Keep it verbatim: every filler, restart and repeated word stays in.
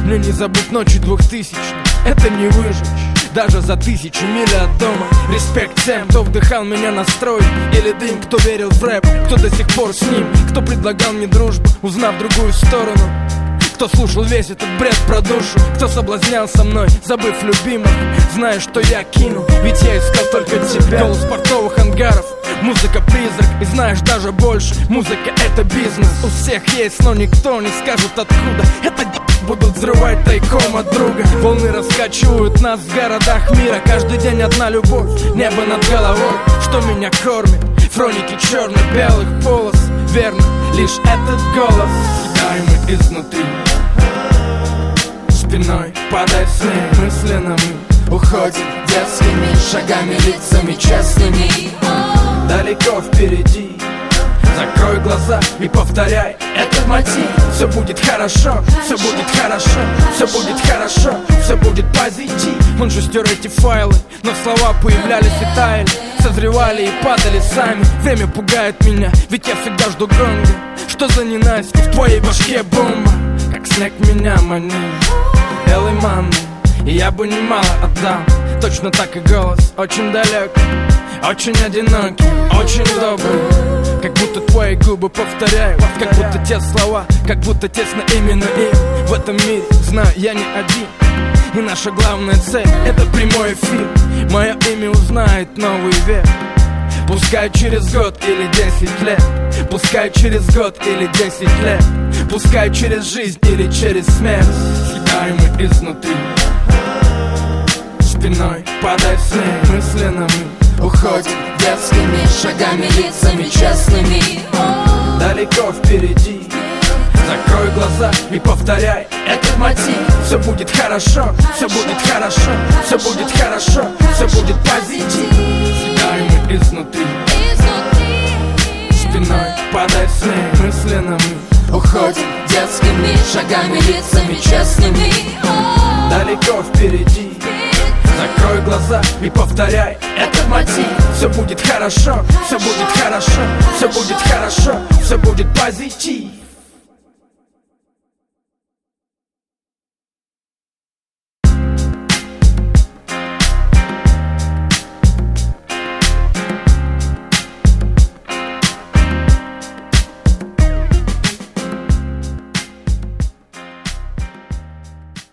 Мне не забыть ночи двухтысячных, это не выжечь даже за тысячу миль от дома. Респект всем, кто вдыхал меня на строй или дым, кто верил в рэп, кто до сих пор с ним, кто предлагал мне дружбу, узнав другую сторону, кто слушал весь этот бред про душу, кто соблазнял со мной, забыв любимых, зная, что я кину, ведь я искал только тебя. Голос портовых ангаров, музыка призрак, и знаешь даже больше, музыка это бизнес. У всех есть, но никто не скажет откуда. Это будут взрывать тайком от друга. Волны раскачивают нас в городах мира. Каждый день одна любовь, небо над головой, что меня кормит. Хроники черно-белых полос, верно, лишь этот голос. Дай мы изнутри, спиной падай в снег. Мысленно мы уходим детскими шагами, лицами честными. Далеко впереди, закрой глаза и повторяй этот мотив. Все будет хорошо, все будет хорошо, все будет хорошо, все будет позитив. Он же стер эти файлы, но слова появлялись и таяли, созревали и падали сами. Время пугает меня, ведь я всегда жду гонга. Что за ненависть, в твоей башке бомба, как снег меня манит белой манной, и я бы немало отдал. Точно так и голос, очень далекий, очень одинокий, очень добрый. Как будто твои губы повторяют, как будто те слова, как будто тесно именно им. В этом мире, знаю, я не один, и наша главная цель — это прямой эфир. Мое имя узнает новый век, пускай через год или десять лет, пускай через год или десять лет, пускай через жизнь или через смерть. Съедаем мы изнутри, спиной падай в снег. Мысленно мы уходим детскими шагами, лицами честными. Далеко впереди, закрой глаза и повторяй этот мотив. Все будет хорошо, все будет хорошо, все будет хорошо, все будет позитив. Съедаем мы изнутри, спиной падай в снег. Мысленно мы уходим детскими шагами, лицами честными. Далеко впереди, закрой глаза и повторяй этот мотив. Все будет хорошо, все будет хорошо, все будет хорошо, все будет позитив.